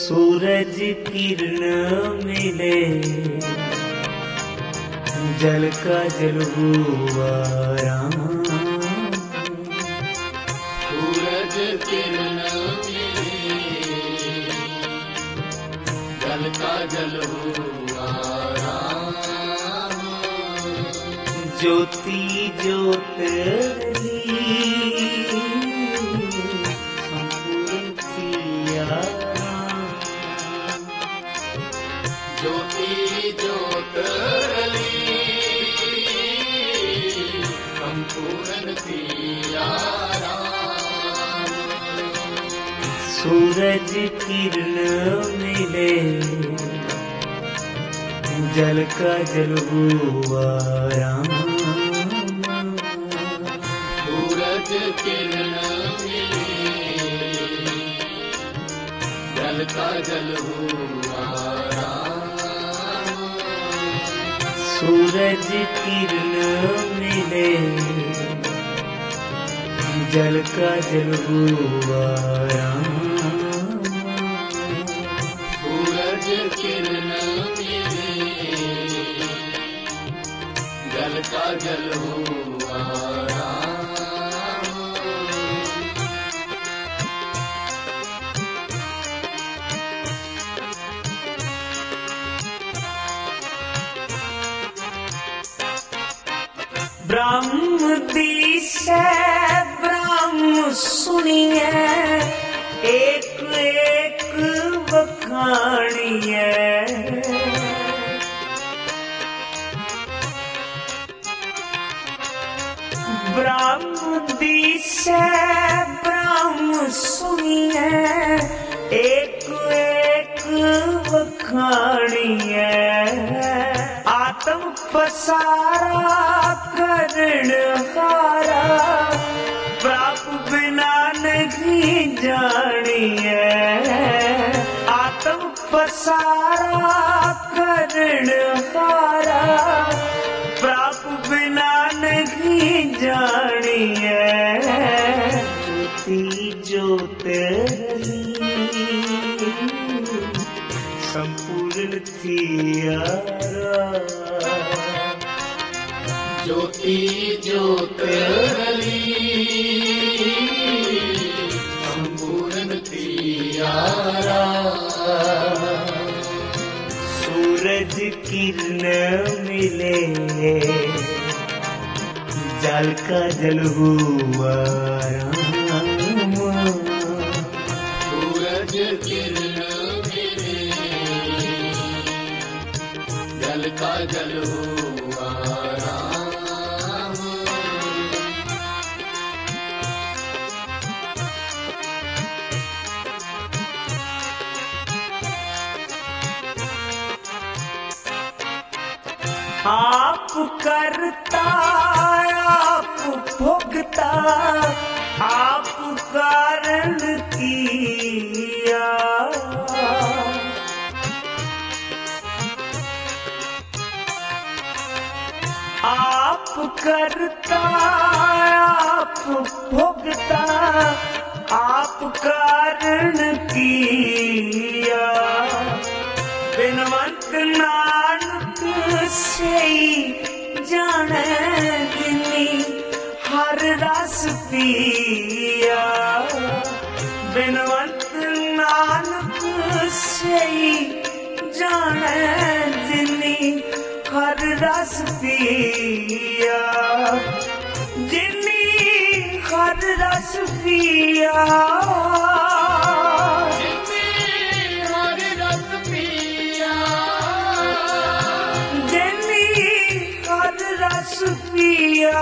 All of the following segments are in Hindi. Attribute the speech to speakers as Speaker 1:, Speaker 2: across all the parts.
Speaker 1: सूरज किरण मिले जल का जल हुआ राम।
Speaker 2: सूरज किरण मिले जल का जल हुआ राम।
Speaker 1: ज्योति ज्योत
Speaker 2: ज्योति ज्योतरली संपूर्ण सिया राम।
Speaker 1: सूरज किरण मिले जल का जल हुआ राम।
Speaker 2: सूरज किरण मिले जल का जल हुआ राम।
Speaker 1: सूरज किरण मिले जल का जल हुआ राम।
Speaker 2: सूरज किरण मिले जल का जल हुआ राम।
Speaker 1: ब्रह्म दिशा ब्रह्म सुनिए एक एक बखानिए। ब्रह्म दिशा ब्रह्म सुनिए एक एक बखानिए। आत्म पसारा करण हारा प्राप बिना नहीं जानिए। आत्म पसारा करण हारा प्राप बिना नहीं जानिए। ज्योति ज्योतरली संपूर्ण थियारा।
Speaker 2: ज्योति ज्योतरली संपूर्ण थियारा।
Speaker 1: सूरज किरण मिले जल का जल हुआ राम।
Speaker 2: सूरज किरण मिले जल का जल हुआ राम।
Speaker 1: आप करता आप भोगता आप कारण किया। आप करता आप भोगता आप कारण किया। बिनवंत नानक से जाने जिनी हर रस पिया। बिनवंत नानक से जाने जिनी हर रस पिया। जिनी हर रस पिया। पिया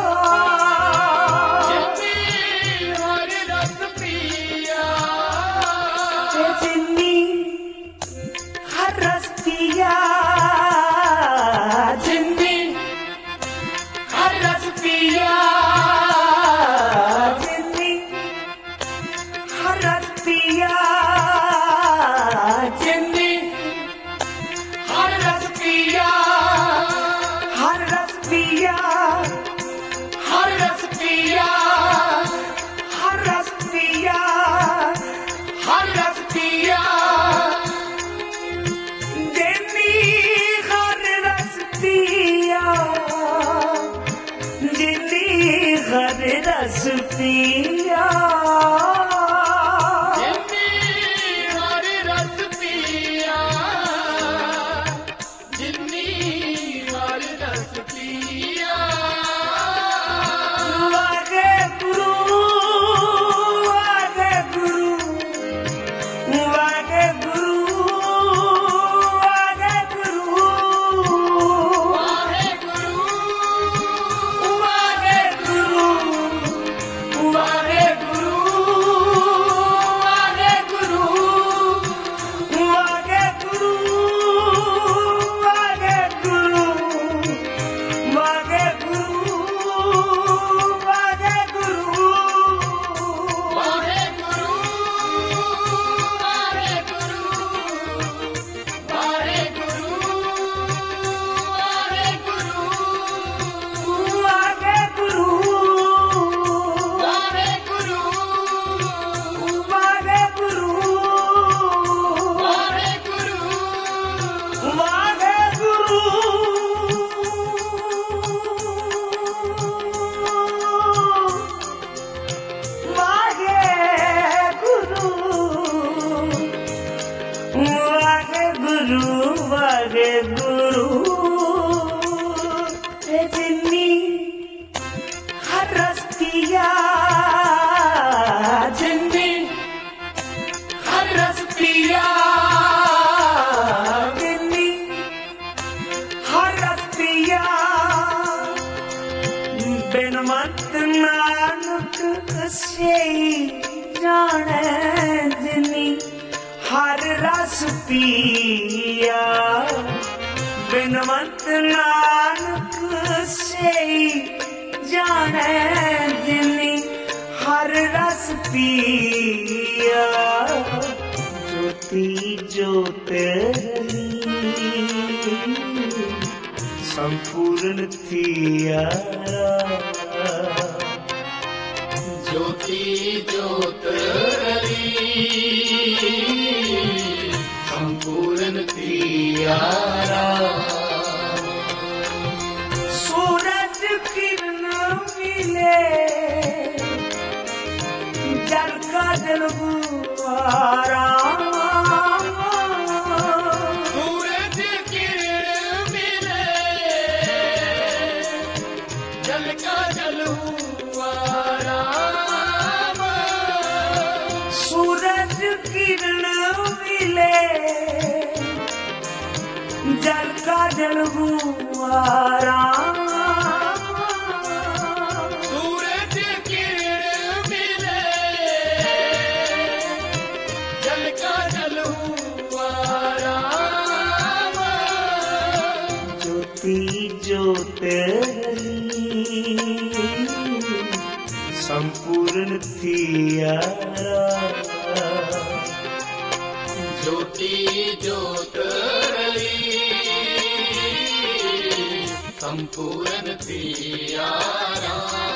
Speaker 2: हर रस पिया।
Speaker 1: जिन्नी हर रस पिया। जिन्नी हर रस पिया। जिन्नी हर रस पिया। जिन्नी हर रस पिया। हर रस पिया। हर रस पिया। हर रस पिया। हर रस पिया। हर रस पिया बिनवंत नानक से जाने जिनी हर रस पिया ज्योति ज्योतिर्मयी संपूर्ण थिया
Speaker 2: ज्योति ज्योतिर्मयी संपूर्ण थियारा
Speaker 1: सूरज किरण मिले जल का जलवारा
Speaker 2: सूरज किरण मिले जल का जलवारा
Speaker 1: सूरज किरण मिले जल का जलवारा
Speaker 2: सूरज किरण मिले जल का जलवारा
Speaker 1: ज्योति ज्योतिर्मयी संपूर्ण थियारा
Speaker 2: ज्योति ज्योतिर्मयी संपूर्ण थियारा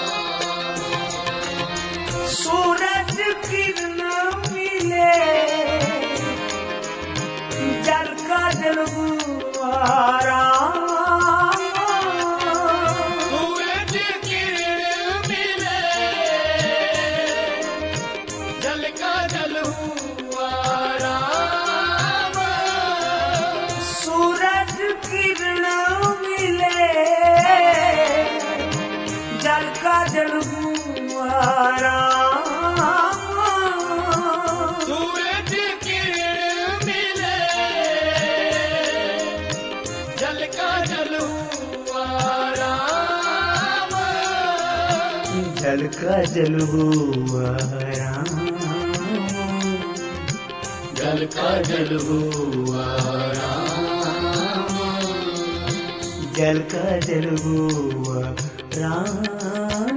Speaker 1: सूरज किरण मिले जल का जलवारा
Speaker 2: सूरज किरण मिले जल का जलवारा
Speaker 1: सूरज किरण मिले जल का जलवारा
Speaker 2: सूरज किरण मिले जल का जलवारा
Speaker 1: जल का जलवारा
Speaker 2: जल का जलवारा
Speaker 1: जल का जलवारा